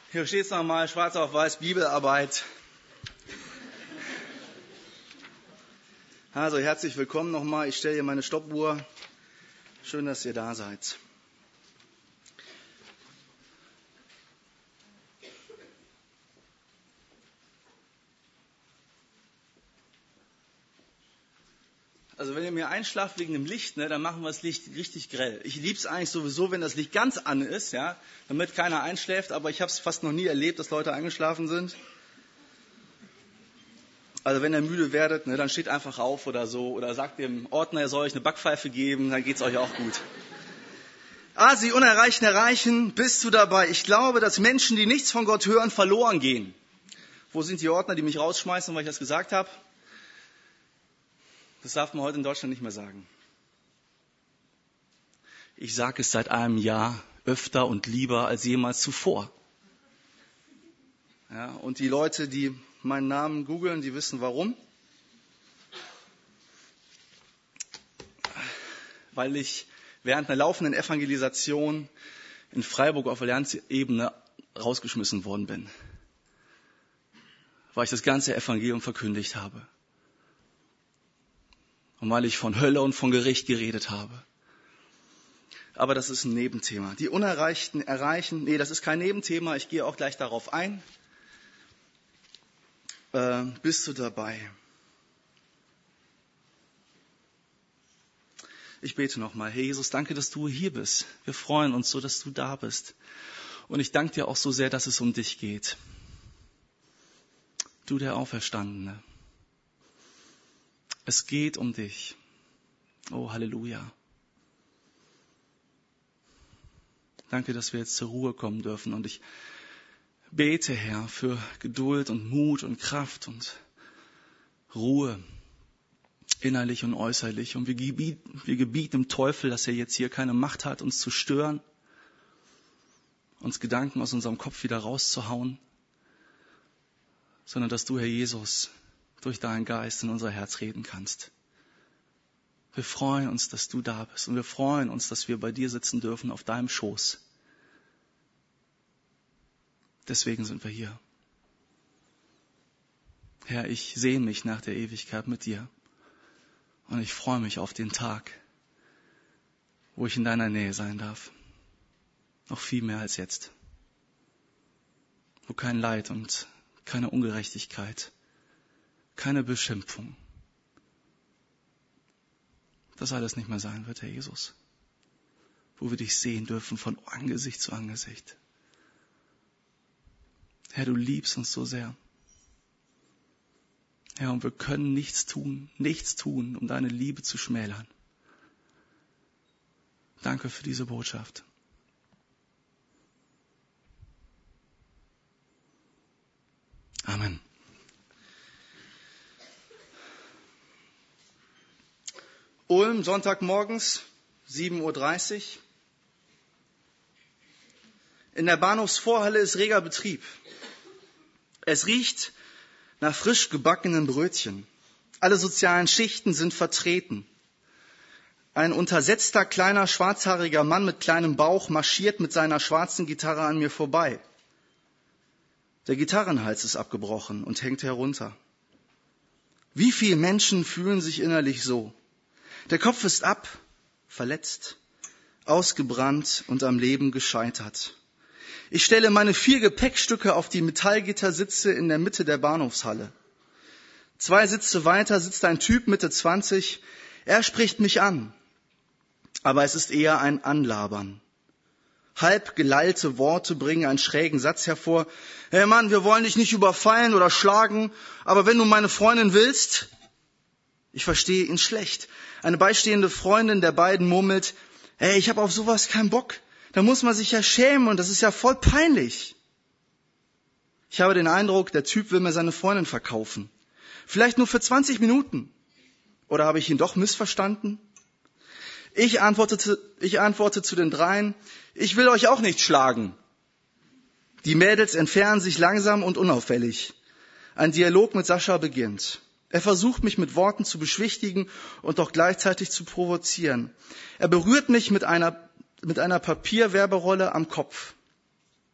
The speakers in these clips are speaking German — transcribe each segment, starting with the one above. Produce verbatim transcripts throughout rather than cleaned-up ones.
Hier steht es nochmal, schwarz auf weiß, Bibelarbeit. Also herzlich willkommen nochmal. Ich stelle hier meine Stoppuhr. Schön, dass ihr da seid. Also wenn ihr mir einschlaft wegen dem Licht, ne, dann machen wir das Licht richtig grell. Ich liebe es eigentlich sowieso, wenn das Licht ganz an ist, ja, damit keiner einschläft. Aber ich habe es fast noch nie erlebt, dass Leute eingeschlafen sind. Also wenn ihr müde werdet, ne, dann steht einfach auf oder so. Oder sagt dem Ordner, er soll euch eine Backpfeife geben, dann geht es euch auch gut. Ah, sie Unerreichten erreichen, bist du dabei? Ich glaube, dass Menschen, die nichts von Gott hören, verloren gehen. Wo sind die Ordner, die mich rausschmeißen, weil ich das gesagt habe? Das darf man heute in Deutschland nicht mehr sagen. Ich sage es seit einem Jahr öfter und lieber als jemals zuvor. Ja, und die Leute, die meinen Namen googeln, die wissen warum. Weil ich während einer laufenden Evangelisation in Freiburg auf Allianzebene rausgeschmissen worden bin. Weil ich das ganze Evangelium verkündigt habe. Und weil ich von Hölle und von Gericht geredet habe. Aber das ist ein Nebenthema. Die Unerreichten erreichen, nee, das ist kein Nebenthema, ich gehe auch gleich darauf ein. Äh, bist du dabei? Ich bete nochmal. Herr Jesus, danke, dass du hier bist. Wir freuen uns so, dass du da bist. Und ich danke dir auch so sehr, dass es um dich geht. Du, der Auferstandene. Es geht um dich. Oh, Halleluja. Danke, dass wir jetzt zur Ruhe kommen dürfen. Und ich bete, Herr, für Geduld und Mut und Kraft und Ruhe, innerlich und äußerlich. Und wir gebieten, wir gebieten dem Teufel, dass er jetzt hier keine Macht hat, uns zu stören, uns Gedanken aus unserem Kopf wieder rauszuhauen, sondern dass du, Herr Jesus, durch deinen Geist in unser Herz reden kannst. Wir freuen uns, dass du da bist und wir freuen uns, dass wir bei dir sitzen dürfen auf deinem Schoß. Deswegen sind wir hier. Herr, ich sehne mich nach der Ewigkeit mit dir und ich freue mich auf den Tag, wo ich in deiner Nähe sein darf. Noch viel mehr als jetzt. Wo kein Leid und keine Ungerechtigkeit, keine Beschimpfung. Das alles nicht mehr sein wird, Herr Jesus. Wo wir dich sehen dürfen von Angesicht zu Angesicht. Herr, du liebst uns so sehr. Herr, und wir können nichts tun, nichts tun, um deine Liebe zu schmälern. Danke für diese Botschaft. Amen. Ulm, Sonntagmorgens, sieben Uhr dreißig. In der Bahnhofsvorhalle ist reger Betrieb. Es riecht nach frisch gebackenen Brötchen. Alle sozialen Schichten sind vertreten. Ein untersetzter, kleiner, schwarzhaariger Mann mit kleinem Bauch marschiert mit seiner schwarzen Gitarre an mir vorbei. Der Gitarrenhals ist abgebrochen und hängt herunter. Wie viele Menschen fühlen sich innerlich so? Der Kopf ist ab, verletzt, ausgebrannt und am Leben gescheitert. Ich stelle meine vier Gepäckstücke auf die Metallgittersitze in der Mitte der Bahnhofshalle. Zwei Sitze weiter sitzt ein Typ Mitte zwanzig. Er spricht mich an, aber es ist eher ein Anlabern. Halb gelallte Worte bringen einen schrägen Satz hervor. Hey Mann, wir wollen dich nicht überfallen oder schlagen, aber wenn du meine Freundin willst... Ich verstehe ihn schlecht. Eine beistehende Freundin der beiden murmelt, hey, ich habe auf sowas keinen Bock. Da muss man sich ja schämen und das ist ja voll peinlich. Ich habe den Eindruck, der Typ will mir seine Freundin verkaufen. Vielleicht nur für zwanzig Minuten. Oder habe ich ihn doch missverstanden? Ich antwortete, ich antworte zu den dreien, ich will euch auch nicht schlagen. Die Mädels entfernen sich langsam und unauffällig. Ein Dialog mit Sascha beginnt. Er versucht mich mit Worten zu beschwichtigen und doch gleichzeitig zu provozieren. Er berührt mich mit einer, mit einer Papierwerberolle am Kopf.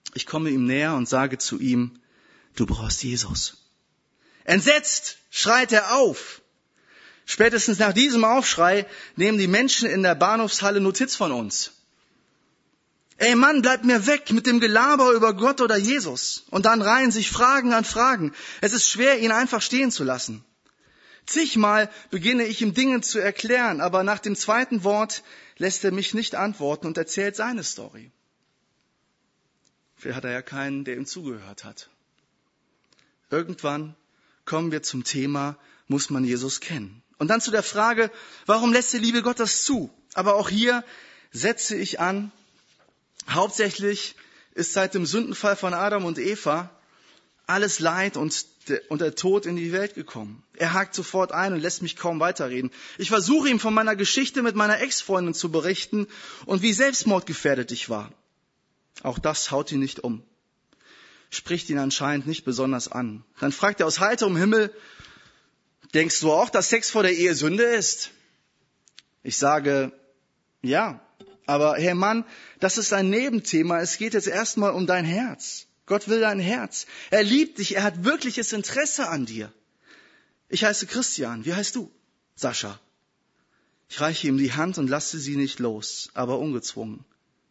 Ich komme ihm näher und sage zu ihm, du brauchst Jesus. Entsetzt schreit er auf. Spätestens nach diesem Aufschrei nehmen die Menschen in der Bahnhofshalle Notiz von uns. Ey Mann, bleib mir weg mit dem Gelaber über Gott oder Jesus. Und dann reihen sich Fragen an Fragen. Es ist schwer, ihn einfach stehen zu lassen. Zigmal beginne ich ihm Dinge zu erklären, aber nach dem zweiten Wort lässt er mich nicht antworten und erzählt seine Story. Vielleicht hat er ja keinen, der ihm zugehört hat. Irgendwann kommen wir zum Thema, muss man Jesus kennen? Und dann zu der Frage, warum lässt die Liebe Gott das zu? Aber auch hier setze ich an, hauptsächlich ist seit dem Sündenfall von Adam und Eva alles Leid und der, und der Tod in die Welt gekommen. Er hakt sofort ein und lässt mich kaum weiterreden. Ich versuche ihm von meiner Geschichte mit meiner Ex-Freundin zu berichten und wie selbstmordgefährdet ich war. Auch das haut ihn nicht um. Spricht ihn anscheinend nicht besonders an. Dann fragt er aus heiterem Himmel, denkst du auch, dass Sex vor der Ehe Sünde ist? Ich sage, ja. Aber hey Mann, das ist ein Nebenthema. Es geht jetzt erstmal um dein Herz. Gott will dein Herz. Er liebt dich. Er hat wirkliches Interesse an dir. Ich heiße Christian. Wie heißt du? Sascha. Ich reiche ihm die Hand und lasse sie nicht los, aber ungezwungen.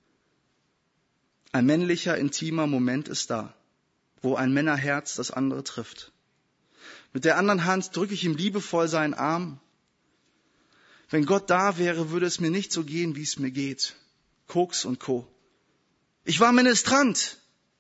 Ein männlicher, intimer Moment ist da, wo ein Männerherz das andere trifft. Mit der anderen Hand drücke ich ihm liebevoll seinen Arm. Wenn Gott da wäre, würde es mir nicht so gehen, wie es mir geht. Koks und Co. Ich war Ministrant.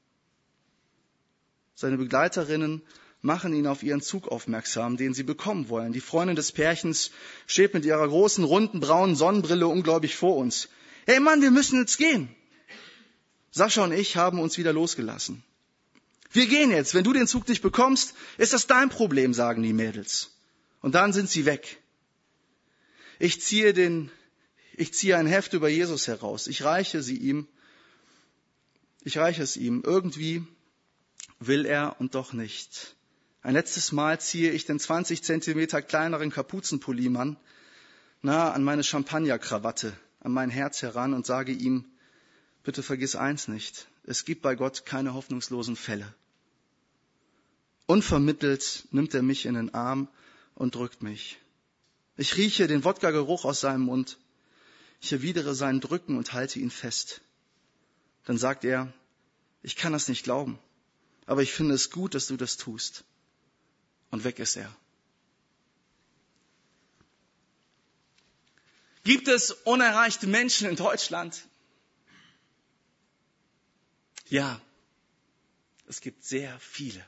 Seine Begleiterinnen machen ihn auf ihren Zug aufmerksam, den sie bekommen wollen. Die Freundin des Pärchens steht mit ihrer großen, runden, braunen Sonnenbrille ungläubig vor uns. Hey Mann, wir müssen jetzt gehen. Sascha und ich haben uns wieder losgelassen. Wir gehen jetzt. Wenn du den Zug nicht bekommst, ist das dein Problem, sagen die Mädels. Und dann sind sie weg. Ich ziehe den, ich ziehe ein Heft über Jesus heraus. Ich reiche sie ihm. Ich reiche es ihm. Irgendwie will er und doch nicht. Ein letztes Mal ziehe ich den zwanzig Zentimeter kleineren Kapuzenpullimann nah an meine Champagnerkrawatte, an mein Herz heran und sage ihm, bitte vergiss eins nicht, es gibt bei Gott keine hoffnungslosen Fälle. Unvermittelt nimmt er mich in den Arm und drückt mich. Ich rieche den Wodka-Geruch aus seinem Mund. Ich erwidere sein Drücken und halte ihn fest. Dann sagt er, ich kann das nicht glauben, aber ich finde es gut, dass du das tust. Und weg ist er. Gibt es unerreichte Menschen in Deutschland? Ja, es gibt sehr viele.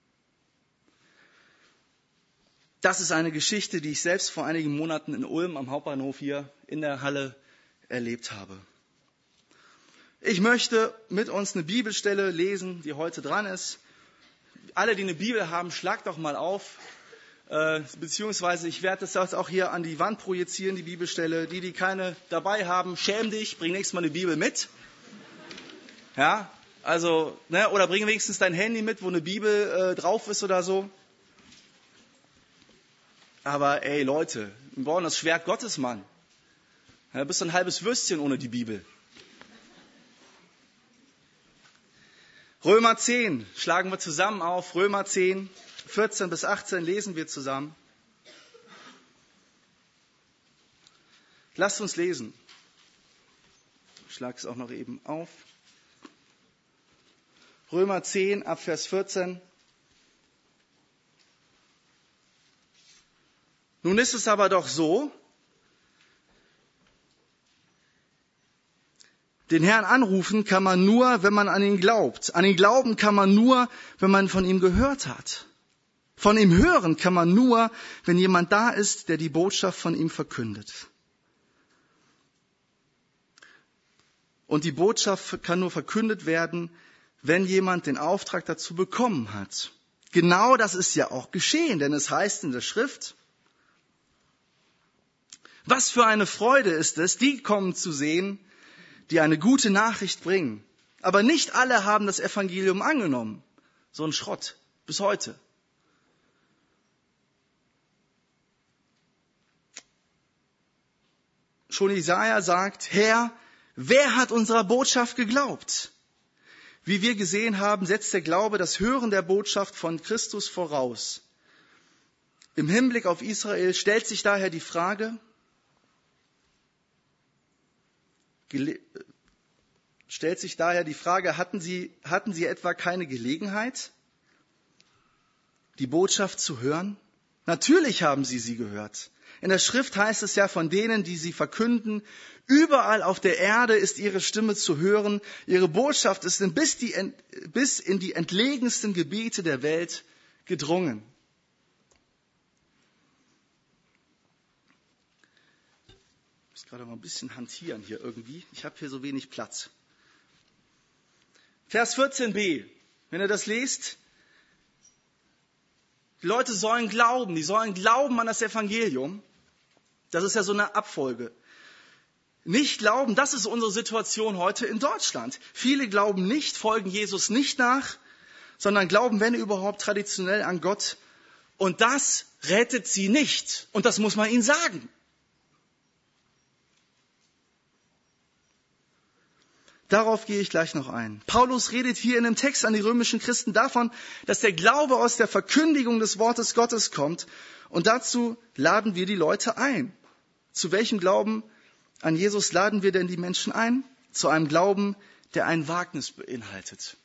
Das ist eine Geschichte, die ich selbst vor einigen Monaten in Ulm am Hauptbahnhof hier in der Halle erlebt habe. Ich möchte mit uns eine Bibelstelle lesen, die heute dran ist. Alle, die eine Bibel haben, schlagt doch mal auf. Äh, beziehungsweise ich werde das jetzt auch hier an die Wand projizieren, die Bibelstelle. Die, die keine dabei haben, schäm dich, bring nächstes Mal eine Bibel mit. Ja, also, ne, oder bring wenigstens dein Handy mit, wo eine Bibel äh, drauf ist oder so. Aber ey Leute, wir brauchen das Schwert Gottes, Mann. Ja, du bist ein halbes Würstchen ohne die Bibel. Römer zehn schlagen wir zusammen auf. Römer zehn, vierzehn bis achtzehn lesen wir zusammen. Lasst uns lesen. Ich schlage es auch noch eben auf. Römer zehn, ab Vers vierzehn. Nun ist es aber doch so, den Herrn anrufen kann man nur, wenn man an ihn glaubt. An ihn glauben kann man nur, wenn man von ihm gehört hat. Von ihm hören kann man nur, wenn jemand da ist, der die Botschaft von ihm verkündet. Und die Botschaft kann nur verkündet werden, wenn jemand den Auftrag dazu bekommen hat. Genau das ist ja auch geschehen, denn es heißt in der Schrift, was für eine Freude ist es, die kommen zu sehen, die eine gute Nachricht bringen. Aber nicht alle haben das Evangelium angenommen. So ein Schrott, bis heute. Schon Jesaja sagt, Herr, wer hat unserer Botschaft geglaubt? Wie wir gesehen haben, setzt der Glaube das Hören der Botschaft von Christus voraus. Im Hinblick auf Israel stellt sich daher die Frage, gele- stellt sich daher die Frage, hatten sie, hatten sie etwa keine Gelegenheit, die Botschaft zu hören? Natürlich haben sie sie gehört. In der Schrift heißt es ja von denen, die sie verkünden, überall auf der Erde ist ihre Stimme zu hören. Ihre Botschaft ist bis, die, bis in die entlegensten Gebiete der Welt gedrungen. Ich muss gerade mal ein bisschen hantieren hier irgendwie. Ich habe hier so wenig Platz. Vers vierzehn b, wenn ihr das lest, die Leute sollen glauben, die sollen glauben an das Evangelium. Das ist ja so eine Abfolge. Nicht glauben, das ist unsere Situation heute in Deutschland. Viele glauben nicht, folgen Jesus nicht nach, sondern glauben, wenn überhaupt, traditionell an Gott. Und das rettet sie nicht. Und das muss man ihnen sagen. Darauf gehe ich gleich noch ein. Paulus redet hier in dem Text an die römischen Christen davon, dass der Glaube aus der Verkündigung des Wortes Gottes kommt. Und dazu laden wir die Leute ein. Zu welchem Glauben an Jesus laden wir denn die Menschen ein? Zu einem Glauben, der ein Wagnis beinhaltet.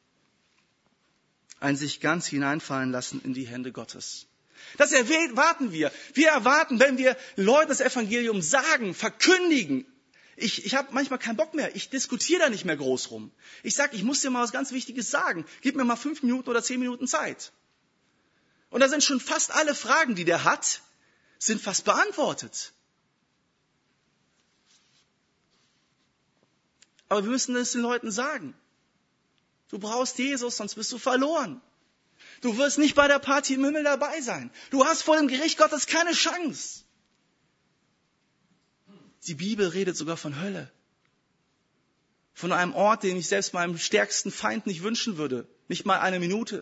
Ein sich ganz hineinfallen lassen in die Hände Gottes. Das erwarten wir. Wir erwarten, wenn wir Leuten das Evangelium sagen, verkündigen. Ich, ich habe manchmal keinen Bock mehr. Ich diskutiere da nicht mehr groß rum. Ich sage, ich muss dir mal was ganz Wichtiges sagen. Gib mir mal fünf Minuten oder zehn Minuten Zeit. Und da sind schon fast alle Fragen, die der hat, sind fast beantwortet. Aber wir müssen es den Leuten sagen. Du brauchst Jesus, sonst bist du verloren. Du wirst nicht bei der Party im Himmel dabei sein. Du hast vor dem Gericht Gottes keine Chance. Die Bibel redet sogar von Hölle. Von einem Ort, den ich selbst meinem stärksten Feind nicht wünschen würde. Nicht mal eine Minute.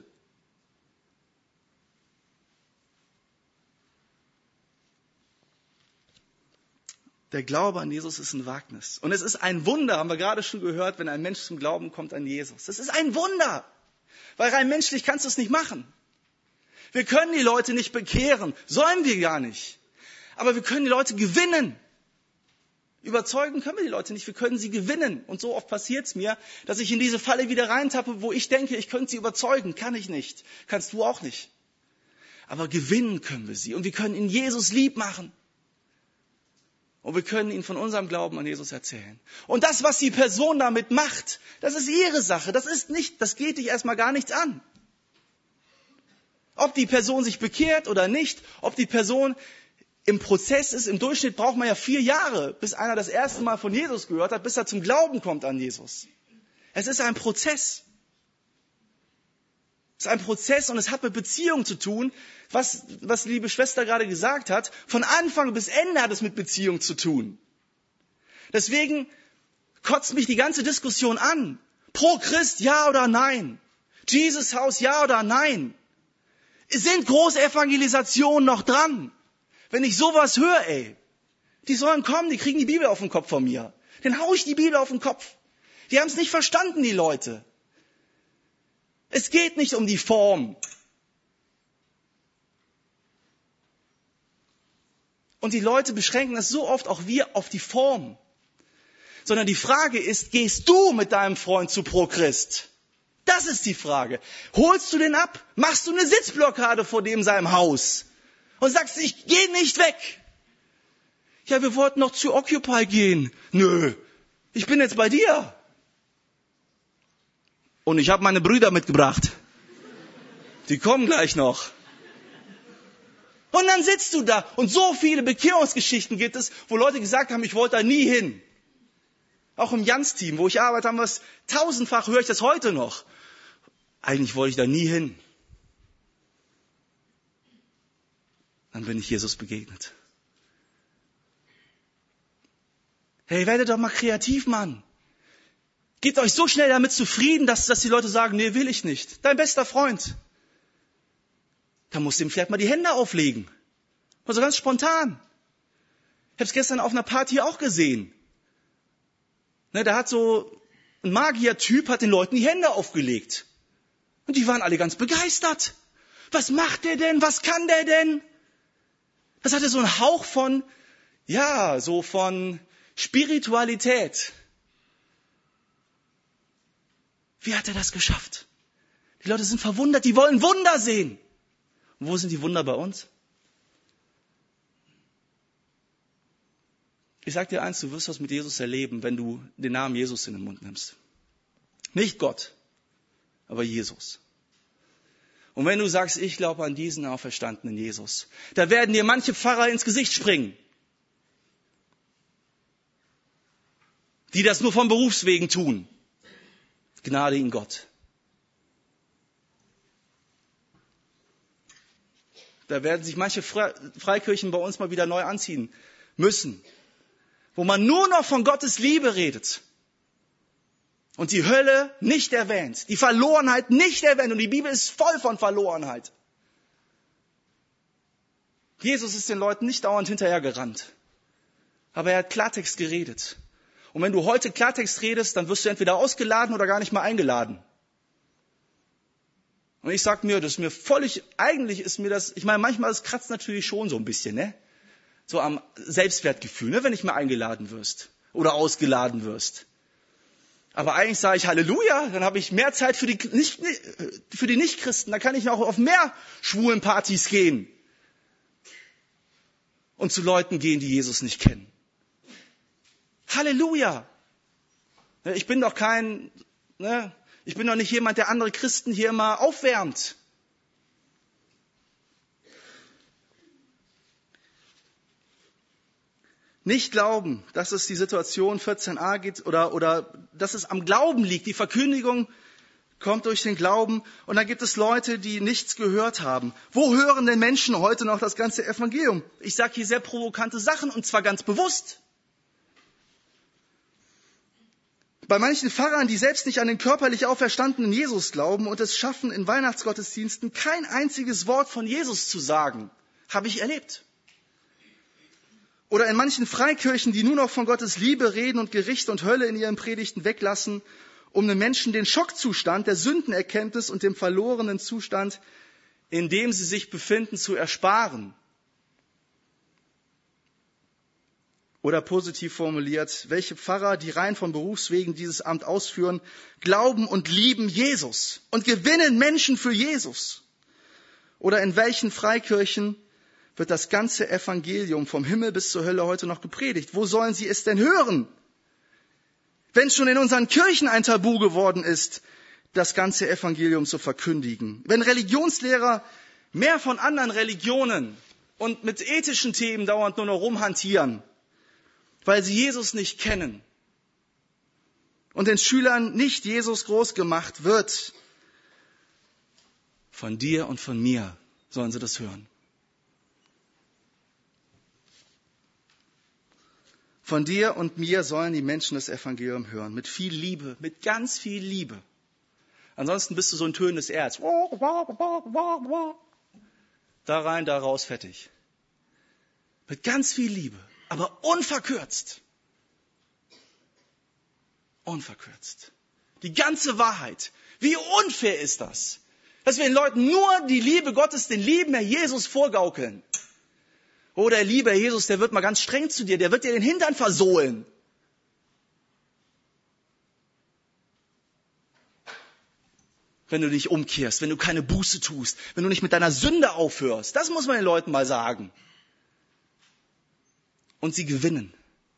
Der Glaube an Jesus ist ein Wagnis. Und es ist ein Wunder, haben wir gerade schon gehört, wenn ein Mensch zum Glauben kommt an Jesus. Das ist ein Wunder. Weil rein menschlich kannst du es nicht machen. Wir können die Leute nicht bekehren. Sollen wir gar nicht. Aber wir können die Leute gewinnen. Überzeugen können wir die Leute nicht, wir können sie gewinnen. Und so oft passiert es mir, dass ich in diese Falle wieder reintappe, wo ich denke, ich könnte sie überzeugen. Kann ich nicht. Kannst du auch nicht. Aber gewinnen können wir sie. Und wir können ihnen Jesus lieb machen. Und wir können ihnen von unserem Glauben an Jesus erzählen. Und das, was die Person damit macht, das ist ihre Sache. Das ist nicht, das geht dich erstmal gar nichts an. Ob die Person sich bekehrt oder nicht, ob die Person im Prozess ist, im Durchschnitt braucht man ja vier Jahre, bis einer das erste Mal von Jesus gehört hat, bis er zum Glauben kommt an Jesus. Es ist ein Prozess. Es ist ein Prozess und es hat mit Beziehung zu tun, was, was die liebe Schwester gerade gesagt hat. Von Anfang bis Ende hat es mit Beziehung zu tun. Deswegen kotzt mich die ganze Diskussion an. Pro Christ, ja oder nein? Jesus Haus, ja oder nein? Sind große Evangelisationen noch dran? Wenn ich sowas höre, ey, die sollen kommen, die kriegen die Bibel auf den Kopf von mir. Dann hau ich die Bibel auf den Kopf. Die haben es nicht verstanden, die Leute. Es geht nicht um die Form. Und die Leute beschränken das so oft, auch wir, auf die Form. Sondern die Frage ist, gehst du mit deinem Freund zu Pro Christ? Das ist die Frage. Holst du den ab? Machst du eine Sitzblockade vor dem seinem Haus? Und sagst, ich gehe nicht weg. Ja, wir wollten noch zu Occupy gehen. Nö, ich bin jetzt bei dir. Und ich habe meine Brüder mitgebracht. Die kommen gleich noch. Und dann sitzt du da. Und so viele Bekehrungsgeschichten gibt es, wo Leute gesagt haben, ich wollte da nie hin. Auch im Jans-Team, wo ich arbeite, haben wir es tausendfach, höre ich das heute noch. Eigentlich wollte ich da nie hin. Dann bin ich Jesus begegnet. Hey, werdet doch mal kreativ, Mann. Gebt euch so schnell damit zufrieden, dass, dass die Leute sagen, nee, will ich nicht. Dein bester Freund. Da musst du ihm vielleicht mal die Hände auflegen. Also ganz spontan. Ich habe es gestern auf einer Party auch gesehen. Ne, da hat so ein Magiertyp hat den Leuten die Hände aufgelegt. Und die waren alle ganz begeistert. Was macht der denn? Was kann der denn? Das hatte so einen Hauch von, ja, so von Spiritualität. Wie hat er das geschafft? Die Leute sind verwundert, die wollen Wunder sehen. Und wo sind die Wunder bei uns? Ich sag dir eins, du wirst was mit Jesus erleben, wenn du den Namen Jesus in den Mund nimmst. Nicht Gott, aber Jesus. Und wenn du sagst, ich glaube an diesen auferstandenen Jesus, da werden dir manche Pfarrer ins Gesicht springen, die das nur von Berufswegen tun. Gnade in Gott. Da werden sich manche Freikirchen bei uns mal wieder neu anziehen müssen, wo man nur noch von Gottes Liebe redet und die Hölle nicht erwähnt, die Verlorenheit nicht erwähnt, und die Bibel ist voll von Verlorenheit. Jesus ist den Leuten nicht dauernd hinterhergerannt, aber er hat Klartext geredet. Und wenn du heute Klartext redest, dann wirst du entweder ausgeladen oder gar nicht mal eingeladen. Und ich sag mir, das ist mir völlig, eigentlich ist mir das, ich meine, manchmal das kratzt natürlich schon so ein bisschen, ne? So am Selbstwertgefühl, ne? Wenn nicht mehr eingeladen wirst oder ausgeladen wirst. Aber eigentlich sage ich Halleluja, dann habe ich mehr Zeit für die, nicht, für die Nichtchristen, dann kann ich auch auf mehr schwulen Partys gehen und zu Leuten gehen, die Jesus nicht kennen. Halleluja! Ich bin doch kein, ne, ich bin doch nicht jemand, der andere Christen hier immer aufwärmt. Nicht glauben, dass es die Situation vierzehn a geht oder, oder dass es am Glauben liegt. Die Verkündigung kommt durch den Glauben, und dann gibt es Leute, die nichts gehört haben. Wo hören denn Menschen heute noch das ganze Evangelium? Ich sage hier sehr provokante Sachen, und zwar ganz bewusst. Bei manchen Pfarrern, die selbst nicht an den körperlich auferstandenen Jesus glauben und es schaffen, in Weihnachtsgottesdiensten kein einziges Wort von Jesus zu sagen, habe ich erlebt. Oder in manchen Freikirchen, die nur noch von Gottes Liebe reden und Gericht und Hölle in ihren Predigten weglassen, um den Menschen den Schockzustand der Sündenerkenntnis und dem verlorenen Zustand, in dem sie sich befinden, zu ersparen. Oder positiv formuliert, welche Pfarrer, die rein von Berufswegen dieses Amt ausführen, glauben und lieben Jesus und gewinnen Menschen für Jesus? Oder in welchen Freikirchen wird das ganze Evangelium vom Himmel bis zur Hölle heute noch gepredigt? Wo sollen sie es denn hören? Wenn schon in unseren Kirchen ein Tabu geworden ist, das ganze Evangelium zu verkündigen. Wenn Religionslehrer mehr von anderen Religionen und mit ethischen Themen dauernd nur noch rumhantieren, weil sie Jesus nicht kennen und den Schülern nicht Jesus groß gemacht wird, von dir und von mir sollen sie das hören. Von dir und mir sollen die Menschen das Evangelium hören, mit viel Liebe, mit ganz viel Liebe. Ansonsten bist du so ein tönendes Erz. Da rein, da raus, fertig. Mit ganz viel Liebe. Aber unverkürzt. Unverkürzt. Die ganze Wahrheit. Wie unfair ist das? Dass wir den Leuten nur die Liebe Gottes, den lieben Herr Jesus vorgaukeln. Oh, der liebe Herr Jesus, der wird mal ganz streng zu dir, der wird dir den Hintern versohlen. Wenn du dich umkehrst, wenn du keine Buße tust, wenn du nicht mit deiner Sünde aufhörst. Das muss man den Leuten mal sagen. Und sie gewinnen.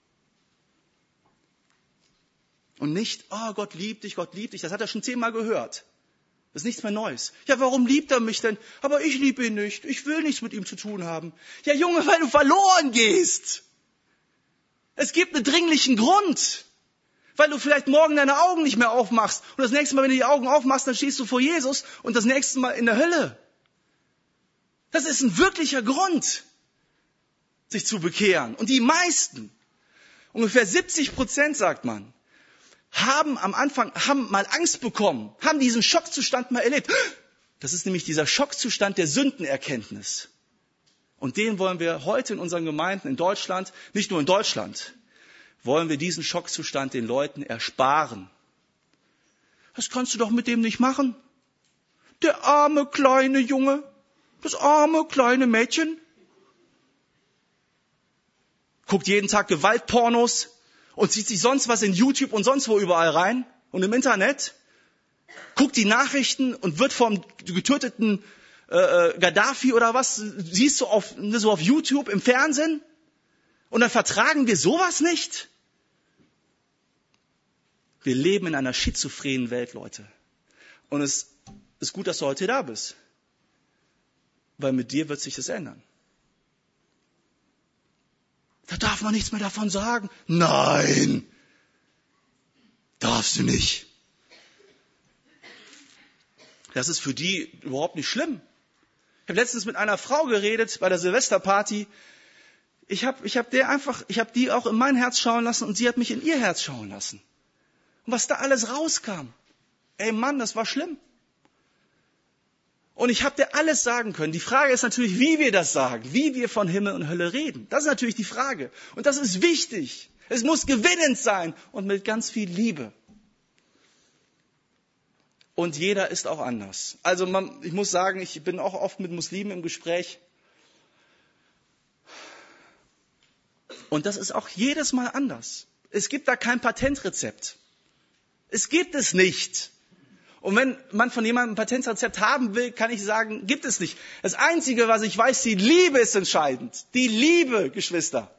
Und nicht, oh, Gott liebt dich, Gott liebt dich. Das hat er schon zehnmal gehört. Das ist nichts mehr Neues. Ja, warum liebt er mich denn? Aber ich liebe ihn nicht. Ich will nichts mit ihm zu tun haben. Ja, Junge, weil du verloren gehst. Es gibt einen dringlichen Grund. Weil du vielleicht morgen deine Augen nicht mehr aufmachst. Und das nächste Mal, wenn du die Augen aufmachst, dann stehst du vor Jesus. Und das nächste Mal in der Hölle. Das ist ein wirklicher Grund, sich zu bekehren. Und die meisten, ungefähr siebzig Prozent sagt man, haben am Anfang, haben mal Angst bekommen, haben diesen Schockzustand mal erlebt. Das ist nämlich dieser Schockzustand der Sündenerkenntnis. Und den wollen wir heute in unseren Gemeinden in Deutschland, nicht nur in Deutschland, wollen wir diesen Schockzustand den Leuten ersparen. Das kannst du doch mit dem nicht machen. Der arme kleine Junge, das arme kleine Mädchen, guckt jeden Tag Gewaltpornos und zieht sich sonst was in YouTube und sonst wo überall rein und im Internet, guckt die Nachrichten und wird vom getöteten äh, Gaddafi oder was, siehst du auf, so auf YouTube im Fernsehen und dann vertragen wir sowas nicht? Wir leben in einer schizophrenen Welt, Leute. Und es ist gut, dass du heute da bist, weil mit dir wird sich das ändern. Da darf man nichts mehr davon sagen. Nein, darfst du nicht. Das ist für die überhaupt nicht schlimm. Ich habe letztens mit einer Frau geredet bei der Silvesterparty. Ich habe ich hab der einfach, ich habe die auch in mein Herz schauen lassen und sie hat mich in ihr Herz schauen lassen. Und was da alles rauskam, ey Mann, das war schlimm. Und ich habe dir alles sagen können. Die Frage ist natürlich, wie wir das sagen, wie wir von Himmel und Hölle reden. Das ist natürlich die Frage. Und das ist wichtig. Es muss gewinnend sein und mit ganz viel Liebe. Und jeder ist auch anders. Also man, ich muss sagen, ich bin auch oft mit Muslimen im Gespräch. Und das ist auch jedes Mal anders. Es gibt da kein Patentrezept. Es gibt es nicht. Und wenn man von jemandem ein Patentrezept haben will, kann ich sagen, gibt es nicht. Das Einzige, was ich weiß, die Liebe ist entscheidend. Die Liebe, Geschwister.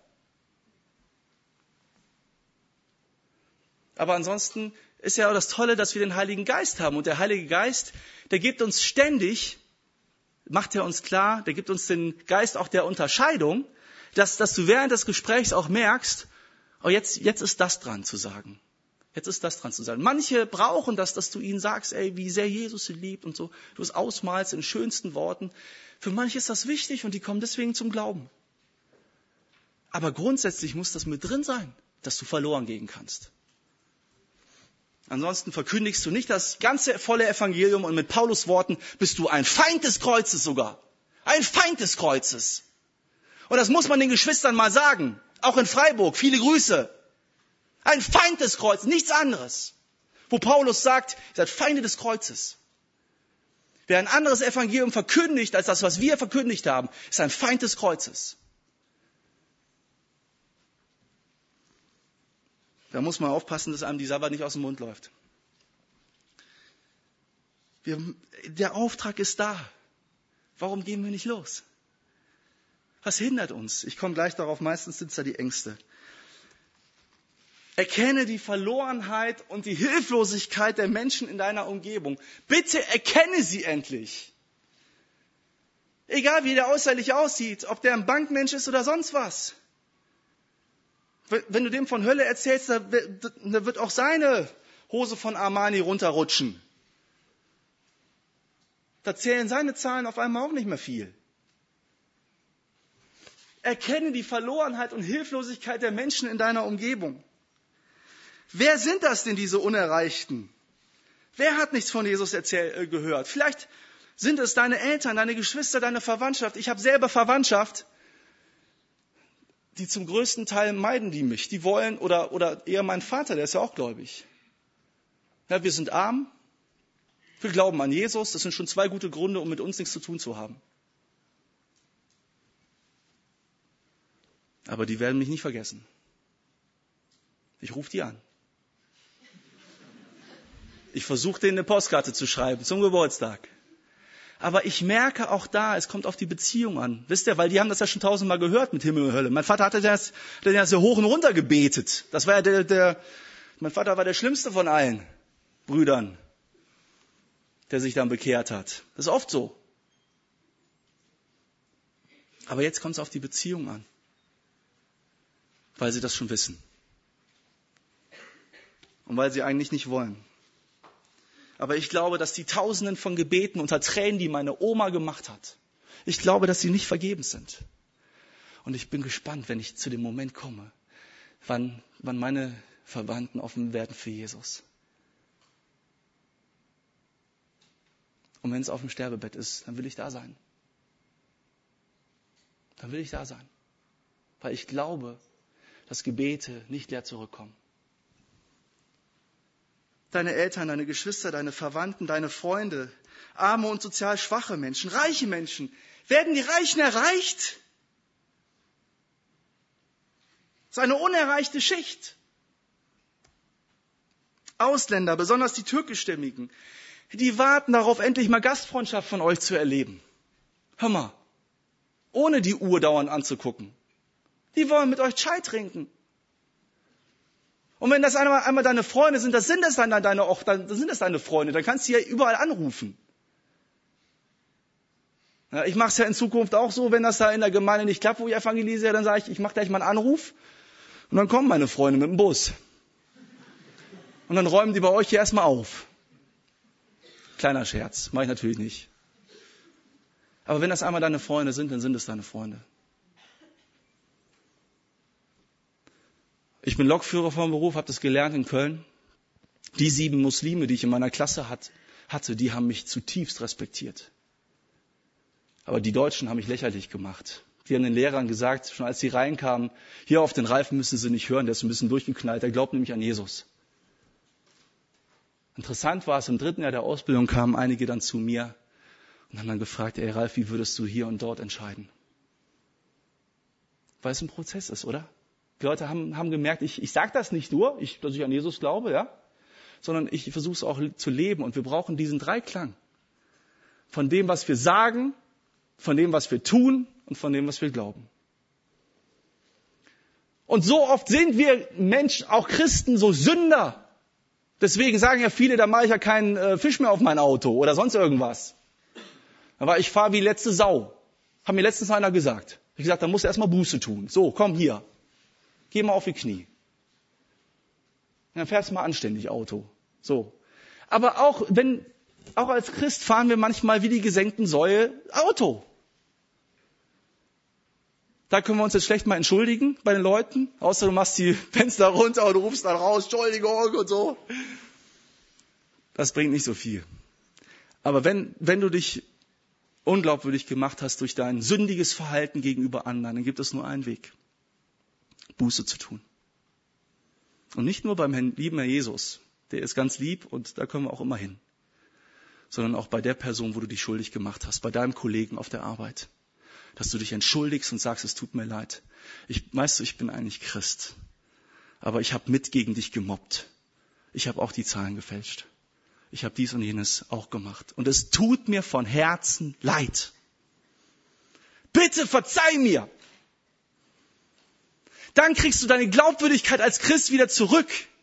Aber ansonsten ist ja auch das Tolle, dass wir den Heiligen Geist haben. Und der Heilige Geist, der gibt uns ständig, macht er uns klar, der gibt uns den Geist auch der Unterscheidung, dass, dass du während des Gesprächs auch merkst, oh, jetzt, jetzt ist das dran zu sagen. Jetzt ist das dran zu sagen. Manche brauchen das, dass du ihnen sagst, ey, wie sehr Jesus sie liebt und so. Du es ausmalst in schönsten Worten. Für manche ist das wichtig und die kommen deswegen zum Glauben. Aber grundsätzlich muss das mit drin sein, dass du verloren gehen kannst. Ansonsten verkündigst du nicht das ganze volle Evangelium und mit Paulus Worten bist du ein Feind des Kreuzes sogar. Ein Feind des Kreuzes. Und das muss man den Geschwistern mal sagen. Auch in Freiburg. Viele Grüße. Ein Feind des Kreuzes, nichts anderes. Wo Paulus sagt, ihr seid Feinde des Kreuzes. Wer ein anderes Evangelium verkündigt, als das, was wir verkündigt haben, ist ein Feind des Kreuzes. Da muss man aufpassen, dass einem die Sabbat nicht aus dem Mund läuft. Wir, der Auftrag ist da. Warum gehen wir nicht los? Was hindert uns? Ich komme gleich darauf, meistens sind es da die Ängste. Erkenne die Verlorenheit und die Hilflosigkeit der Menschen in deiner Umgebung. Bitte erkenne sie endlich. Egal wie der äußerlich aussieht, ob der ein Bankmensch ist oder sonst was. Wenn du dem von Hölle erzählst, da wird auch seine Hose von Armani runterrutschen. Da zählen seine Zahlen auf einmal auch nicht mehr viel. Erkenne die Verlorenheit und Hilflosigkeit der Menschen in deiner Umgebung. Wer sind das denn, diese Unerreichten? Wer hat nichts von Jesus erzähl- äh, gehört? Vielleicht sind es deine Eltern, deine Geschwister, deine Verwandtschaft. Ich habe selber Verwandtschaft, die zum größten Teil meiden die mich. Die wollen, oder, oder eher mein Vater, der ist ja auch gläubig. Ja, wir sind arm, wir glauben an Jesus. Das sind schon zwei gute Gründe, um mit uns nichts zu tun zu haben. Aber die werden mich nicht vergessen. Ich rufe die an. Ich versuche denen eine Postkarte zu schreiben zum Geburtstag. Aber ich merke auch da, es kommt auf die Beziehung an. Wisst ihr, weil die haben das ja schon tausendmal gehört mit Himmel und Hölle. Mein Vater hatte das, das ja hoch und runter gebetet. Das war ja der, der, mein Vater war der schlimmste von allen Brüdern, der sich dann bekehrt hat. Das ist oft so. Aber jetzt kommt es auf die Beziehung an. Weil sie das schon wissen. Und weil sie eigentlich nicht wollen. Aber ich glaube, dass die Tausenden von Gebeten unter Tränen, die meine Oma gemacht hat, ich glaube, dass sie nicht vergebens sind. Und ich bin gespannt, wenn ich zu dem Moment komme, wann, wann meine Verwandten offen werden für Jesus. Und wenn es auf dem Sterbebett ist, dann will ich da sein. Dann will ich da sein. Weil ich glaube, dass Gebete nicht leer zurückkommen. Deine Eltern, deine Geschwister, deine Verwandten, deine Freunde, arme und sozial schwache Menschen, reiche Menschen. Werden die Reichen erreicht? Das ist eine unerreichte Schicht. Ausländer, besonders die türkischstämmigen, die warten darauf, endlich mal Gastfreundschaft von euch zu erleben. Hör mal, ohne die Uhr dauernd anzugucken. Die wollen mit euch Chai trinken. Und wenn das einmal, einmal deine Freunde sind, das sind das dann deine, auch, dann sind das deine Freunde, dann kannst du ja überall anrufen. Ja, ich mache es ja in Zukunft auch so, wenn das da in der Gemeinde nicht klappt, wo ich evangelisiere, dann sage ich, ich mache gleich mal einen Anruf und dann kommen meine Freunde mit dem Bus. Und dann räumen die bei euch hier erstmal auf. Kleiner Scherz, mache ich natürlich nicht. Aber wenn das einmal deine Freunde sind, dann sind es deine Freunde. Ich bin Lokführer vom Beruf, habe das gelernt in Köln. Die sieben Muslime, die ich in meiner Klasse hat, hatte, die haben mich zutiefst respektiert. Aber die Deutschen haben mich lächerlich gemacht. Die haben den Lehrern gesagt, schon als sie reinkamen, hier auf den Ralf müssen sie nicht hören, der ist ein bisschen durchgeknallt, der glaubt nämlich an Jesus. Interessant war es, im dritten Jahr der Ausbildung kamen einige dann zu mir und haben dann gefragt, ey Ralf, wie würdest du hier und dort entscheiden? Weil es ein Prozess ist, oder? Die Leute haben, haben gemerkt, ich, ich sage das nicht nur, ich, dass ich an Jesus glaube, ja, sondern ich versuche es auch zu leben. Und wir brauchen diesen Dreiklang von dem, was wir sagen, von dem, was wir tun und von dem, was wir glauben. Und so oft sind wir Menschen, auch Christen, so Sünder. Deswegen sagen ja viele, da mache ich ja keinen äh, Fisch mehr auf mein Auto oder sonst irgendwas. Aber ich fahre wie letzte Sau. Hat mir letztens einer gesagt. Ich gesagt, da musst du erstmal Buße tun. So, komm hier. Geh mal auf die Knie. Dann fährst du mal anständig Auto. So. Aber auch wenn, auch als Christ fahren wir manchmal wie die gesenkten Säue Auto. Da können wir uns jetzt schlecht mal entschuldigen bei den Leuten. Außer du machst die Fenster runter und rufst dann raus, Entschuldigung und so. Das bringt nicht so viel. Aber wenn, wenn du dich unglaubwürdig gemacht hast durch dein sündiges Verhalten gegenüber anderen, dann gibt es nur einen Weg. Buße zu tun. Und nicht nur beim lieben Herr Jesus, der ist ganz lieb und da können wir auch immer hin, sondern auch bei der Person, wo du dich schuldig gemacht hast, bei deinem Kollegen auf der Arbeit, dass du dich entschuldigst und sagst, es tut mir leid. Ich, weißt du, ich bin eigentlich Christ, aber ich habe mit gegen dich gemobbt. Ich habe auch die Zahlen gefälscht. Ich habe dies und jenes auch gemacht. Und es tut mir von Herzen leid. Bitte verzeih mir. Dann kriegst du deine Glaubwürdigkeit als Christ wieder zurück.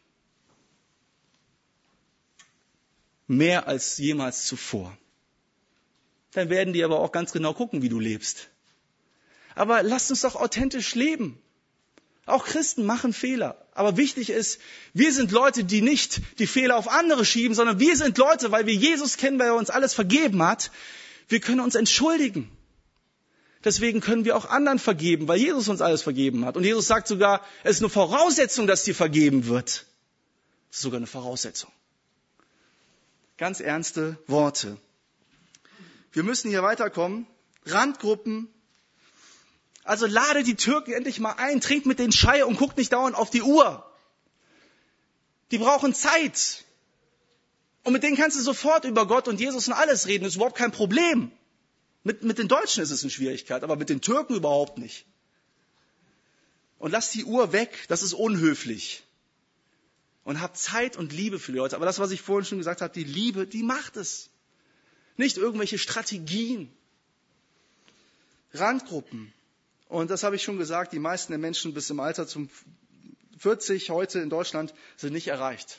Mehr als jemals zuvor. Dann werden die aber auch ganz genau gucken, wie du lebst. Aber lasst uns doch authentisch leben. Auch Christen machen Fehler. Aber wichtig ist, wir sind Leute, die nicht die Fehler auf andere schieben, sondern wir sind Leute, weil wir Jesus kennen, weil er uns alles vergeben hat. Wir können uns entschuldigen. Deswegen können wir auch anderen vergeben, weil Jesus uns alles vergeben hat. Und Jesus sagt sogar, es ist eine Voraussetzung, dass dir vergeben wird. Das ist sogar eine Voraussetzung. Ganz ernste Worte. Wir müssen hier weiterkommen. Randgruppen. Also lade die Türken endlich mal ein, trinkt mit den Chai und guckt nicht dauernd auf die Uhr. Die brauchen Zeit. Und mit denen kannst du sofort über Gott und Jesus und alles reden. Das ist überhaupt kein Problem. Mit, mit den Deutschen ist es eine Schwierigkeit, aber mit den Türken überhaupt nicht. Und lass die Uhr weg, das ist unhöflich. Und hab Zeit und Liebe für die Leute. Aber das, was ich vorhin schon gesagt habe, die Liebe, die macht es. Nicht irgendwelche Strategien. Randgruppen. Und das habe ich schon gesagt, die meisten der Menschen bis im Alter zum vierzig heute in Deutschland sind nicht erreicht.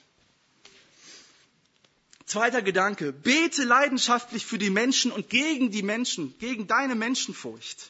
Zweiter Gedanke, bete leidenschaftlich für die Menschen und gegen die Menschen, gegen deine Menschenfurcht.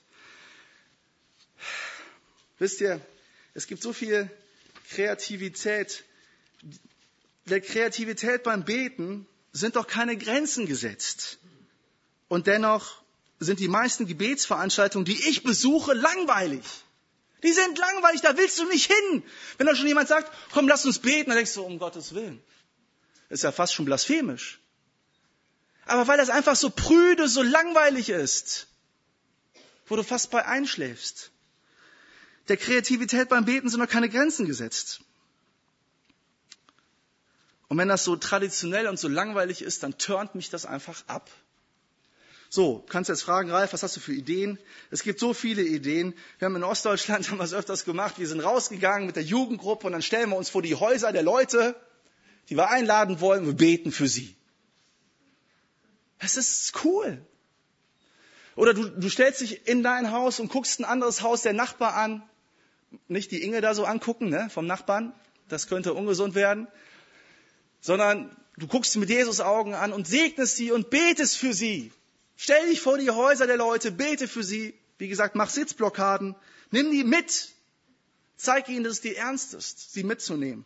Wisst ihr, es gibt so viel Kreativität. Der Kreativität beim Beten sind doch keine Grenzen gesetzt. Und dennoch sind die meisten Gebetsveranstaltungen, die ich besuche, langweilig. Die sind langweilig, da willst du nicht hin. Wenn da schon jemand sagt, komm, lass uns beten, dann denkst du, um Gottes Willen. Ist ja fast schon blasphemisch. Aber weil das einfach so prüde, so langweilig ist, wo du fast bei einschläfst. Der Kreativität beim Beten sind noch keine Grenzen gesetzt. Und wenn das so traditionell und so langweilig ist, dann turnt mich das einfach ab. So, kannst jetzt fragen, Ralf, was hast du für Ideen? Es gibt so viele Ideen. Wir haben in Ostdeutschland haben wir es öfters gemacht. Wir sind rausgegangen mit der Jugendgruppe und dann stellen wir uns vor die Häuser der Leute, die wir einladen wollen, und wir beten für sie. Das ist cool. Oder du, du stellst dich in dein Haus und guckst ein anderes Haus der Nachbar an. Nicht die Inge da so angucken, ne, vom Nachbarn. Das könnte ungesund werden. Sondern du guckst sie mit Jesus Augen an und segnest sie und betest für sie. Stell dich vor die Häuser der Leute, bete für sie. Wie gesagt, mach Sitzblockaden. Nimm die mit. Zeig ihnen, dass es dir ernst ist, sie mitzunehmen.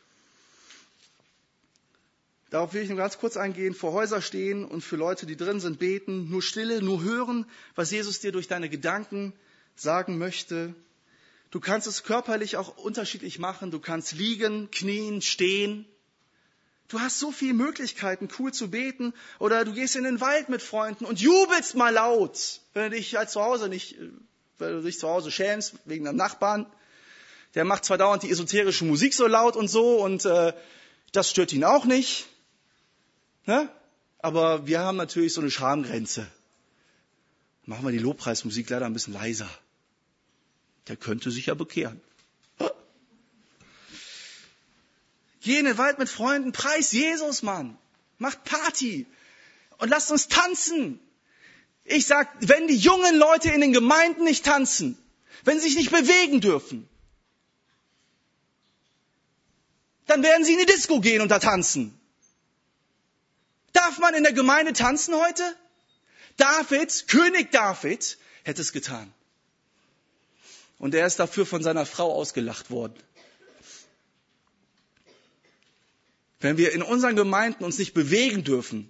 Darauf will ich nur ganz kurz eingehen. Vor Häuser stehen und für Leute, die drin sind, beten. Nur Stille, nur hören, was Jesus dir durch deine Gedanken sagen möchte. Du kannst es körperlich auch unterschiedlich machen. Du kannst liegen, knien, stehen. Du hast so viele Möglichkeiten, cool zu beten. Oder du gehst in den Wald mit Freunden und jubelst mal laut, wenn du dich halt zu Hause nicht, wenn du dich zu Hause schämst wegen deinem Nachbarn. Der macht zwar dauernd die esoterische Musik so laut und so und äh, das stört ihn auch nicht. Ne? Aber wir haben natürlich so eine Schamgrenze. Machen wir die Lobpreismusik leider ein bisschen leiser. Der könnte sich ja bekehren. Geh in den Wald mit Freunden, preis Jesus, Mann. Macht Party. Und lasst uns tanzen. Ich sag, wenn die jungen Leute in den Gemeinden nicht tanzen, wenn sie sich nicht bewegen dürfen, dann werden sie in die Disco gehen und da tanzen. Darf man in der Gemeinde tanzen heute? David, König David, hätte es getan. Und er ist dafür von seiner Frau ausgelacht worden. Wenn wir in unseren Gemeinden uns nicht bewegen dürfen,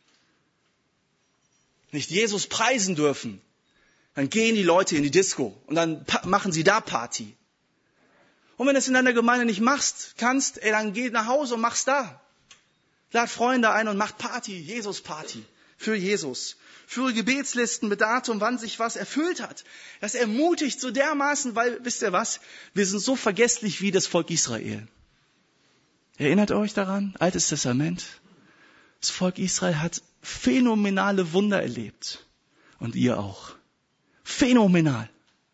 nicht Jesus preisen dürfen, dann gehen die Leute in die Disco und dann machen sie da Party. Und wenn du es in deiner Gemeinde nicht machst, kannst, ey, dann geh nach Hause und mach's da. Lad Freunde ein und macht Party, Jesus-Party, für Jesus. Führe Gebetslisten mit Datum, wann sich was erfüllt hat. Das ermutigt so dermaßen, weil, wisst ihr was, wir sind so vergesslich wie das Volk Israel. Erinnert euch daran, Altes Testament? Das Volk Israel hat phänomenale Wunder erlebt. Und ihr auch. Phänomenal.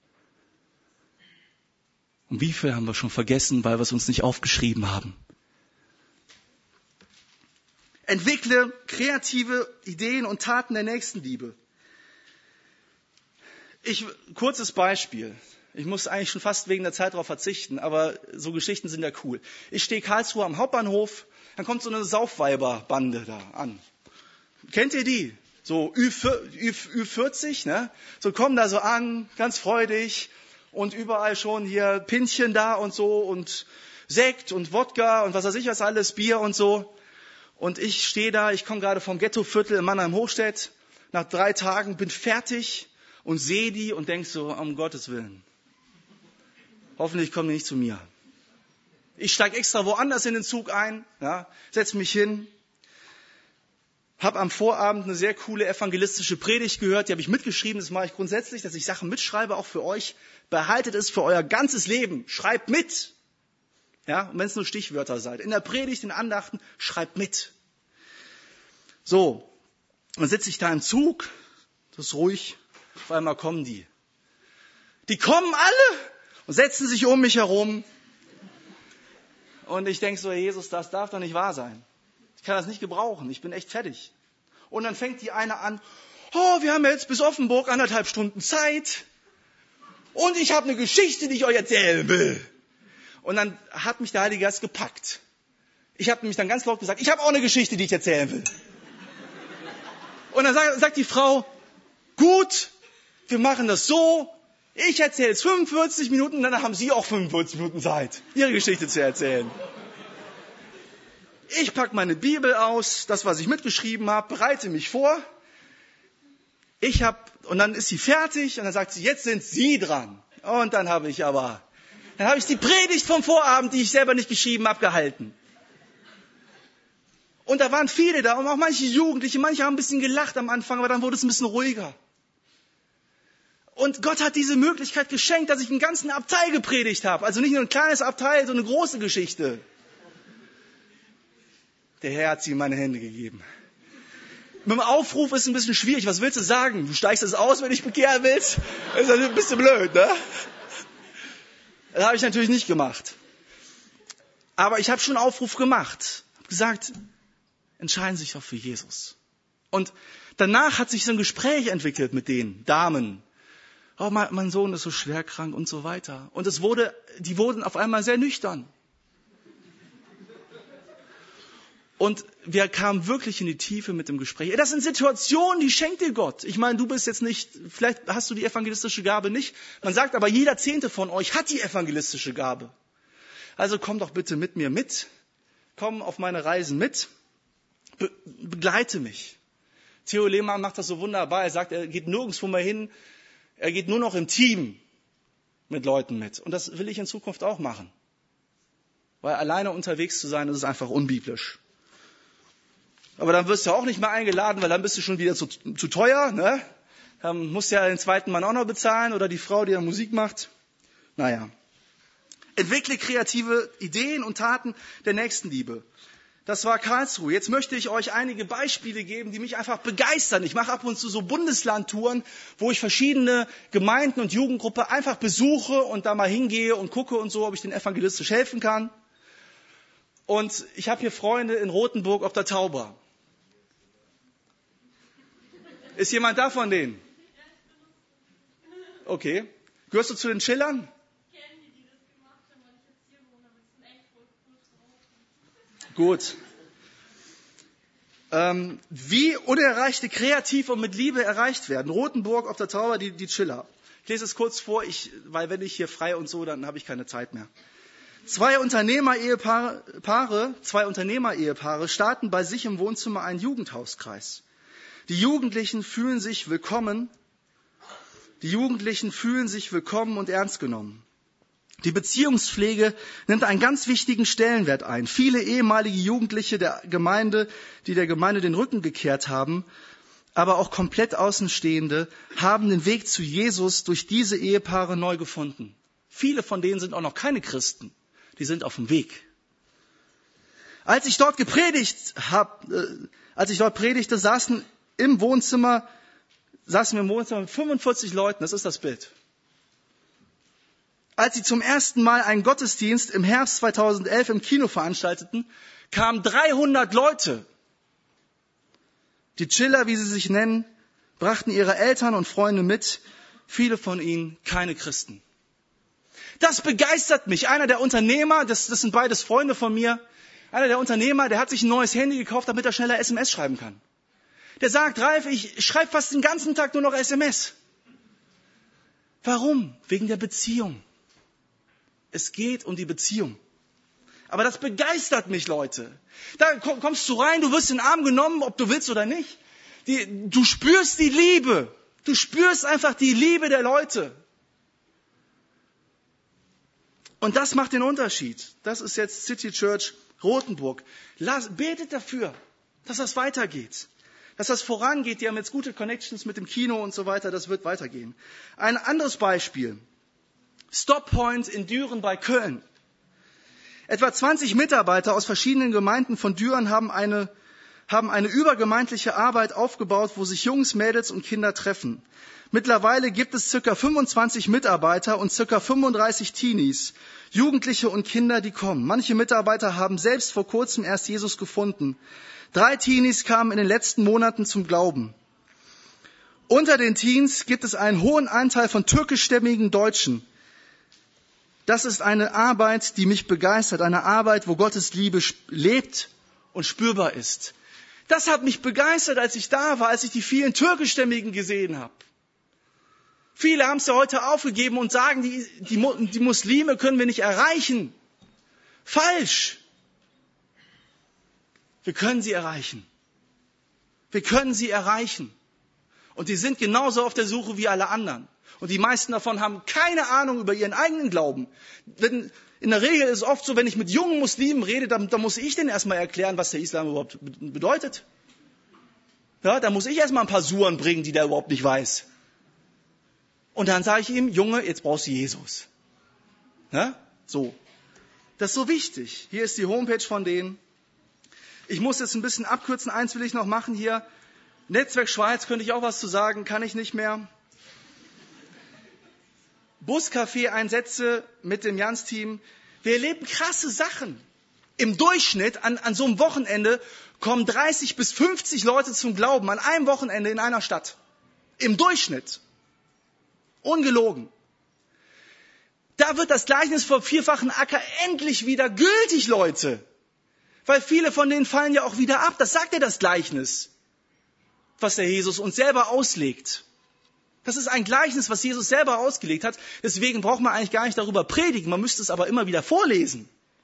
Und wie viel haben wir schon vergessen, weil wir es uns nicht aufgeschrieben haben? Entwickle kreative Ideen und Taten der Nächstenliebe. Ich, kurzes Beispiel. Ich muss eigentlich schon fast wegen der Zeit darauf verzichten, aber so Geschichten sind ja cool. Ich stehe Karlsruhe am Hauptbahnhof, dann kommt so eine Saufweiberbande da an. Kennt ihr die? So Ü vierzig, ne? So kommen da so an, ganz freudig und überall schon hier Pinchen da und so und Sekt und Wodka und was weiß ich was alles, Bier und so. Und ich stehe da, ich komme gerade vom Ghettoviertel in Mannheim-Hochstedt, nach drei Tagen bin fertig und sehe die und denk so, um Gottes Willen. Hoffentlich kommen die nicht zu mir. Ich steige extra woanders in den Zug ein, ja, setze mich hin, habe am Vorabend eine sehr coole evangelistische Predigt gehört, die habe ich mitgeschrieben, das mache ich grundsätzlich, dass ich Sachen mitschreibe, auch für euch. Behaltet es für euer ganzes Leben, schreibt mit. Ja, und wenn es nur Stichwörter seid. In der Predigt, in Andachten, schreibt mit. So, dann sitze ich da im Zug, das ist ruhig, auf einmal kommen die. Die kommen alle und setzen sich um mich herum. Und ich denke so, Jesus, das darf doch nicht wahr sein. Ich kann das nicht gebrauchen, ich bin echt fertig. Und dann fängt die eine an, oh, wir haben jetzt bis Offenburg anderthalb Stunden Zeit. Und ich habe eine Geschichte, die ich euch erzählen will. Und dann hat mich der Heilige Geist gepackt. Ich habe nämlich dann ganz laut gesagt, ich habe auch eine Geschichte, die ich erzählen will. Und dann sagt, sagt die Frau, gut, wir machen das so, ich erzähle jetzt fünfundvierzig Minuten, dann haben Sie auch fünfundvierzig Minuten Zeit, Ihre Geschichte zu erzählen. Ich packe meine Bibel aus, das, was ich mitgeschrieben habe, bereite mich vor. Ich habe, und dann ist sie fertig und dann sagt sie, jetzt sind Sie dran. Und dann habe ich aber... Dann habe ich die Predigt vom Vorabend, die ich selber nicht geschrieben habe, gehalten. Und da waren viele da und auch manche Jugendliche, manche haben ein bisschen gelacht am Anfang, aber dann wurde es ein bisschen ruhiger. Und Gott hat diese Möglichkeit geschenkt, dass ich einen ganzen Abteil gepredigt habe. Also nicht nur ein kleines Abteil, so eine große Geschichte. Der Herr hat sie in meine Hände gegeben. Mit dem Aufruf ist es ein bisschen schwierig. Was willst du sagen? Du steigst es aus, wenn du dich bekehren willst? Das ist natürlich ein bisschen blöd, ne? Das habe ich natürlich nicht gemacht. Aber ich habe schon einen Aufruf gemacht. Ich habe gesagt, entscheiden Sie sich doch für Jesus. Und danach hat sich so ein Gespräch entwickelt mit den Damen. Oh, mein, mein Sohn ist so schwer krank und so weiter. Und es wurde, die wurden auf einmal sehr nüchtern. Und wir kamen wirklich in die Tiefe mit dem Gespräch. Das sind Situationen, die schenkt dir Gott. Ich meine, du bist jetzt nicht, vielleicht hast du die evangelistische Gabe nicht. Man sagt aber, jeder Zehnte von euch hat die evangelistische Gabe. Also komm doch bitte mit mir mit. Komm auf meine Reisen mit. Be- begleite mich. Theo Lehmann macht das so wunderbar. Er sagt, er geht nirgendwo mehr hin. Er geht nur noch im Team mit Leuten mit. Und das will ich in Zukunft auch machen. Weil alleine unterwegs zu sein, das ist einfach unbiblisch. Aber dann wirst du auch nicht mehr eingeladen, weil dann bist du schon wieder zu, zu teuer. Ne? Dann musst du ja den zweiten Mann auch noch bezahlen oder die Frau, die ja Musik macht. Naja. Entwickle kreative Ideen und Taten der Nächstenliebe. Das war Karlsruhe. Jetzt möchte ich euch einige Beispiele geben, die mich einfach begeistern. Ich mache ab und zu so Bundeslandtouren, wo ich verschiedene Gemeinden und Jugendgruppen einfach besuche und da mal hingehe und gucke und so, ob ich denen evangelistisch helfen kann. Und ich habe hier Freunde in Rothenburg auf der Tauber. Ist jemand da von denen? Okay. Gehörst du zu den Chillern? Gut. Ähm, wie unerreichte kreativ und mit Liebe erreicht werden. Rothenburg auf der Tauber, die, die Chiller. Ich lese es kurz vor, ich, weil wenn ich hier frei und so, dann habe ich keine Zeit mehr. Zwei Unternehmer-Ehepaare, Paare, zwei Unternehmer-Ehepaare starten bei sich im Wohnzimmer einen Jugendhauskreis. Die Jugendlichen fühlen sich willkommen. Die Jugendlichen fühlen sich willkommen und ernst genommen. Die Beziehungspflege nimmt einen ganz wichtigen Stellenwert ein. Viele ehemalige Jugendliche der Gemeinde, die der Gemeinde den Rücken gekehrt haben, aber auch komplett Außenstehende, haben den Weg zu Jesus durch diese Ehepaare neu gefunden. Viele von denen sind auch noch keine Christen. Die sind auf dem Weg. Als ich dort gepredigt habe, äh, als ich dort predigte, saßen im Wohnzimmer, saßen wir im Wohnzimmer mit fünfundvierzig Leuten. Das ist das Bild. Als sie zum ersten Mal einen Gottesdienst im Herbst zweitausendelf im Kino veranstalteten, kamen dreihundert Leute. Die Chiller, wie sie sich nennen, brachten ihre Eltern und Freunde mit. Viele von ihnen keine Christen. Das begeistert mich. Einer der Unternehmer, das, das sind beides Freunde von mir, einer der Unternehmer, der hat sich ein neues Handy gekauft, damit er schneller S M S schreiben kann. Der sagt, Ralf, ich schreibe fast den ganzen Tag nur noch S M S. Warum? Wegen der Beziehung. Es geht um die Beziehung. Aber das begeistert mich, Leute. Da kommst du rein, du wirst in den Arm genommen, ob du willst oder nicht. Die, du spürst die Liebe. Du spürst einfach die Liebe der Leute. Und das macht den Unterschied. Das ist jetzt City Church Rothenburg. Lass, betet dafür, dass das weitergeht. Dass das vorangeht. Die haben jetzt gute Connections mit dem Kino und so weiter. Das wird weitergehen. Ein anderes Beispiel. Stop Point in Düren bei Köln. Etwa zwanzig Mitarbeiter aus verschiedenen Gemeinden von Düren haben eine, haben eine übergemeindliche Arbeit aufgebaut, wo sich Jungs, Mädels und Kinder treffen. Mittlerweile gibt es circa fünfundzwanzig Mitarbeiter und circa fünfunddreißig Teenies, Jugendliche und Kinder, die kommen. Manche Mitarbeiter haben selbst vor kurzem erst Jesus gefunden. Drei Teenies kamen in den letzten Monaten zum Glauben. Unter den Teens gibt es einen hohen Anteil von türkischstämmigen Deutschen. Das ist eine Arbeit, die mich begeistert, eine Arbeit, wo Gottes Liebe lebt und spürbar ist. Das hat mich begeistert, als ich da war, als ich die vielen türkischstämmigen gesehen habe. Viele haben es ja heute aufgegeben und sagen, die, die, die Muslime können wir nicht erreichen. Falsch. Wir können sie erreichen. Wir können sie erreichen. Und die sind genauso auf der Suche wie alle anderen. Und die meisten davon haben keine Ahnung über ihren eigenen Glauben. Denn in der Regel ist es oft so, wenn ich mit jungen Muslimen rede, dann, dann muss ich denen erstmal erklären, was der Islam überhaupt bedeutet. Ja, da muss ich erstmal ein paar Suren bringen, die der überhaupt nicht weiß. Und dann sage ich ihm, Junge, jetzt brauchst du Jesus. Ja? So. Das ist so wichtig. Hier ist die Homepage von denen. Ich muss jetzt ein bisschen abkürzen. Eins will ich noch machen hier. Netzwerk Schweiz, könnte ich auch was zu sagen, kann ich nicht mehr. Buscafé-Einsätze mit dem Jans-Team. Wir erleben krasse Sachen. Im Durchschnitt an, an so einem Wochenende kommen dreißig bis fünfzig Leute zum Glauben an einem Wochenende in einer Stadt. Im Durchschnitt. Ungelogen. Da wird das Gleichnis vom vierfachen Acker endlich wieder gültig, Leute. Weil viele von denen fallen ja auch wieder ab. Das sagt ja das Gleichnis, was der Jesus uns selber auslegt. Das ist ein Gleichnis, was Jesus selber ausgelegt hat. Deswegen braucht man eigentlich gar nicht darüber predigen. Man müsste es aber immer wieder vorlesen.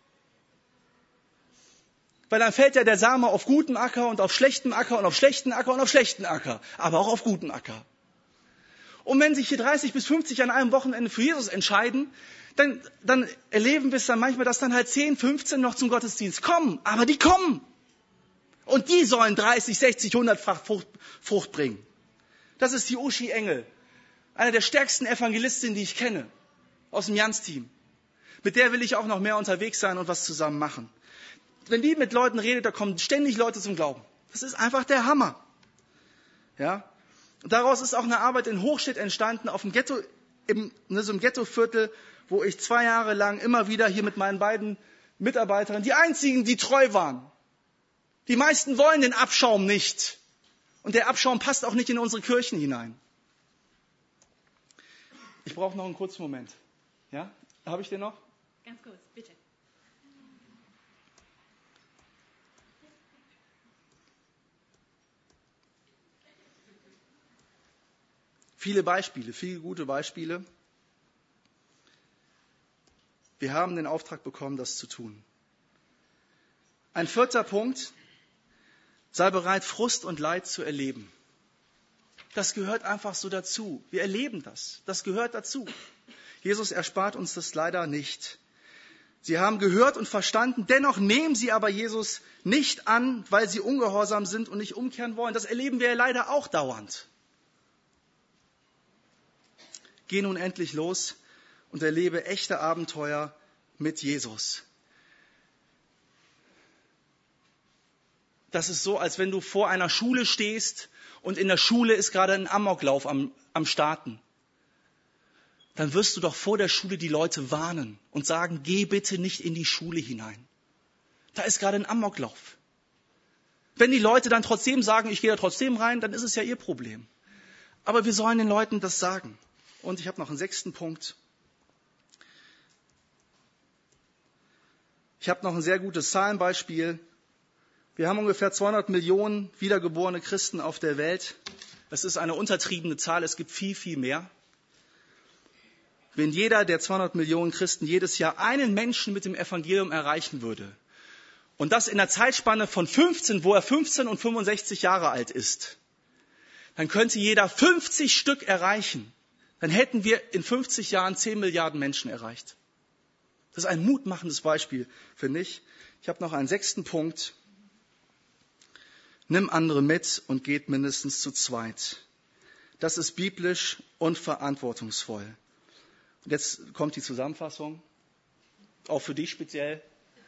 Weil dann fällt ja der Same auf guten Acker und auf schlechten Acker und auf schlechten Acker und auf schlechten Acker. Aber auch auf guten Acker. Und wenn sich hier dreißig bis fünfzig an einem Wochenende für Jesus entscheiden, dann, dann erleben wir es dann manchmal, dass dann halt zehn, fünfzehn noch zum Gottesdienst kommen. Aber die kommen. Und die sollen dreißig, sechzig, hundert-fach Frucht, Frucht bringen. Das ist die Uschi Engel. Eine der stärksten Evangelistinnen, die ich kenne. Aus dem Jans-Team. Mit der will ich auch noch mehr unterwegs sein und was zusammen machen. Wenn die mit Leuten redet, da kommen ständig Leute zum Glauben. Das ist einfach der Hammer. Ja? Und daraus ist auch eine Arbeit in Hochstedt entstanden, auf dem Ghetto, im, ne, so einem Ghettoviertel, wo ich zwei Jahre lang immer wieder hier mit meinen beiden Mitarbeitern, die einzigen, die treu waren. Die meisten wollen den Abschaum nicht. Und der Abschaum passt auch nicht in unsere Kirchen hinein. Ich brauche noch einen kurzen Moment. Ja? Habe ich den noch? Ganz kurz, bitte. Viele Beispiele, viele gute Beispiele. Wir haben den Auftrag bekommen, das zu tun. Ein vierter Punkt. Sei bereit, Frust und Leid zu erleben. Das gehört einfach so dazu. Wir erleben das. Das gehört dazu. Jesus erspart uns das leider nicht. Sie haben gehört und verstanden, dennoch nehmen sie aber Jesus nicht an, weil sie ungehorsam sind und nicht umkehren wollen. Das erleben wir ja leider auch dauernd. Geh nun endlich los und erlebe echte Abenteuer mit Jesus. Das ist so, als wenn du vor einer Schule stehst und in der Schule ist gerade ein Amoklauf am, am Starten. Dann wirst du doch vor der Schule die Leute warnen und sagen, geh bitte nicht in die Schule hinein. Da ist gerade ein Amoklauf. Wenn die Leute dann trotzdem sagen, ich gehe da trotzdem rein, dann ist es ja ihr Problem. Aber wir sollen den Leuten das sagen. Und ich habe noch einen sechsten Punkt. Ich habe noch ein sehr gutes Zahlenbeispiel. Wir haben ungefähr zweihundert Millionen wiedergeborene Christen auf der Welt. Das ist eine untertriebene Zahl, es gibt viel, viel mehr. Wenn jeder der zweihundert Millionen Christen jedes Jahr einen Menschen mit dem Evangelium erreichen würde, und das in der Zeitspanne von fünfzehn, wo er fünfzehn und fünfundsechzig Jahre alt ist, dann könnte jeder fünfzig Stück erreichen. Dann hätten wir in fünfzig Jahren zehn Milliarden Menschen erreicht. Das ist ein mutmachendes Beispiel, finde ich. Ich habe noch einen sechsten Punkt. Nimm andere mit und geht mindestens zu zweit. Das ist biblisch und verantwortungsvoll. Und jetzt kommt die Zusammenfassung, auch für dich speziell.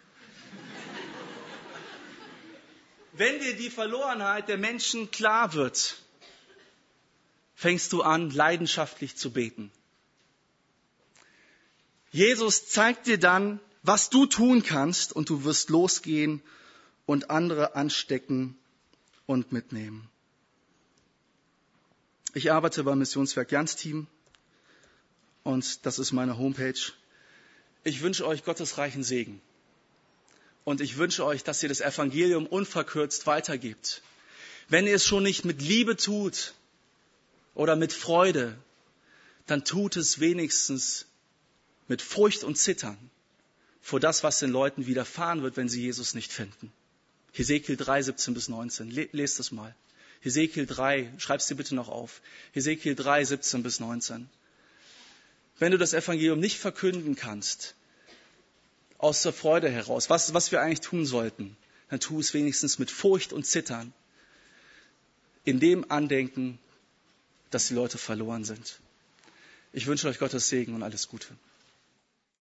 Wenn dir die Verlorenheit der Menschen klar wird, fängst du an, leidenschaftlich zu beten. Jesus zeigt dir dann, was du tun kannst, und du wirst losgehen und andere anstecken und mitnehmen. Ich arbeite beim Missionswerk Jans-Team und das ist meine Homepage. Ich wünsche euch Gottes reichen Segen und ich wünsche euch, dass ihr das Evangelium unverkürzt weitergebt. Wenn ihr es schon nicht mit Liebe tut oder mit Freude, dann tut es wenigstens mit Furcht und Zittern vor das, was den Leuten widerfahren wird, wenn sie Jesus nicht finden. Hesekiel drei, siebzehn bis neunzehn. Lest es mal. Hesekiel drei, schreib es dir bitte noch auf. Hesekiel drei, siebzehn bis neunzehn. Wenn du das Evangelium nicht verkünden kannst, aus der Freude heraus, was, was wir eigentlich tun sollten, dann tu es wenigstens mit Furcht und Zittern. In dem Andenken, dass die Leute verloren sind. Ich wünsche euch Gottes Segen und alles Gute.